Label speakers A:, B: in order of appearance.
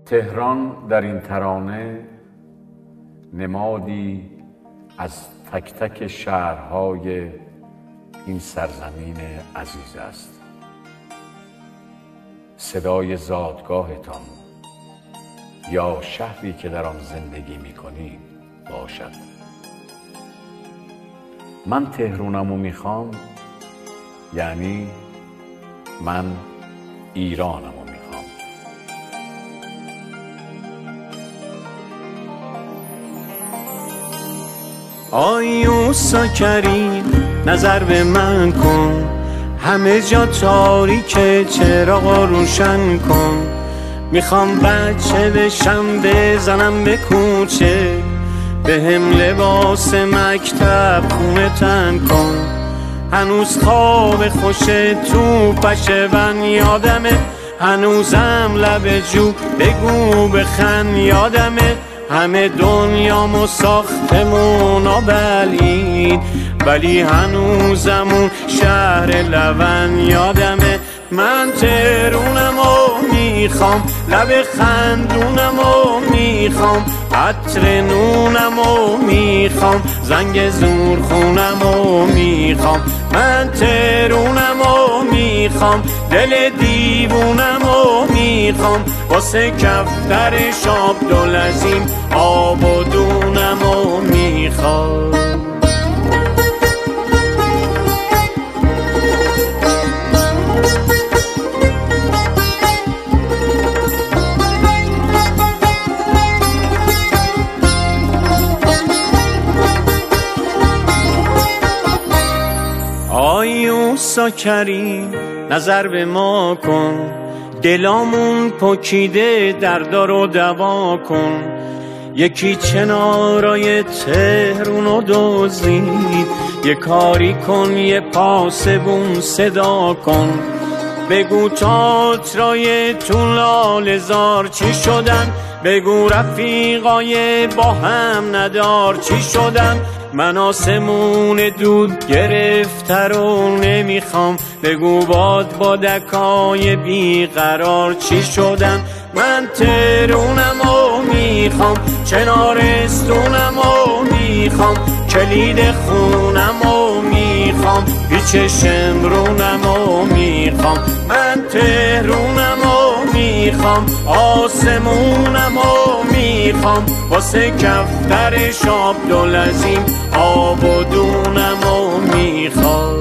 A: تهران در این ترانه نمادی از تک تک شهرهای این سرزمین عزیز است. صدای زادگاهتان یا شهری که در آن زندگی می‌کنید باشد. من تهرانمو میخوام، یعنی من ایرانمو میخوام.
B: آیوسا کریم نظر به من کن، همه جا تاریکه چراغ روشن کن. میخوام بچه بشم بزنم به کوچه، به هم لباس مکتب خونه تن کن. هنوز خواب خوش تو پشون یادمه، هنوزم لب جو بگو بخن یادمه. همه دنیامو ساختمونا بلید، ولی هنوزمون شهر لون یادمه. من تهرونمو میخوام، لب خندونمو میخوام، عطر نونمو میخوام، زنگ زورخونمو میخوام. من تهرونمو میخوام، دل دیوونمو میخوام، واسه کفتر شاب دلزیم آب و دونمو میخوام. آیوسا کریم نظر به ما کن، دلامون پکیده دردا رو دوا کن. یکی چنارای تهرونو دزدید، یه کاری کن یه پاسبون صدا کن. بگو تئاترای تو لاله‌زار چی شدن، بگو رفیقای با هم ندار چی شدن. من آسمون دود گرفته رو نمیخوام، بگو بادکای بیقرار چی شدن. من تهرونمو میخوام، چنارستونمو میخوام، کلید خونمو میخوام، پیچ شمرونمو میخوام. من تهرونمو میخوام، آسمونمو میخوام، واسه کفتر شاب دلزیم آب و دونمو میخوام.